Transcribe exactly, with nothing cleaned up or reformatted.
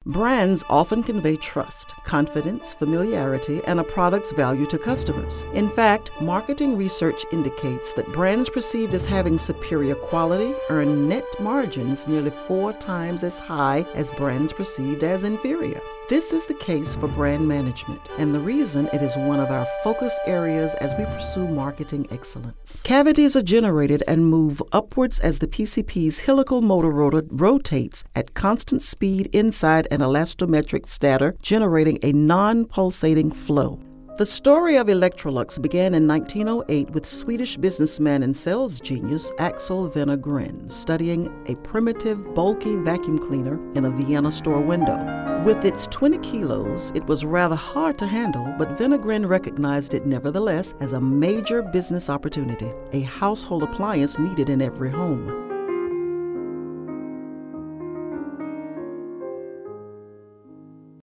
Brands often convey trust, confidence, familiarity, and a product's value to customers. In fact, marketing research indicates that brands perceived as having superior quality earn net margins nearly four times as high as brands perceived as inferior. This is the case for brand management, and the reason it is one of our focus areas as we pursue marketing excellence. Cavities are generated and move upwards as the P C P's helical motor rotor rotates at constant speed inside an elastometric stator, generating a non-pulsating flow. The story of Electrolux began in nineteen oh eight with Swedish businessman and sales genius Axel Wenner-Gren studying a primitive, bulky vacuum cleaner in a Vienna store window. With its twenty kilos, it was rather hard to handle, but Wenner-Gren recognized it nevertheless as a major business opportunity, a household appliance needed in every home.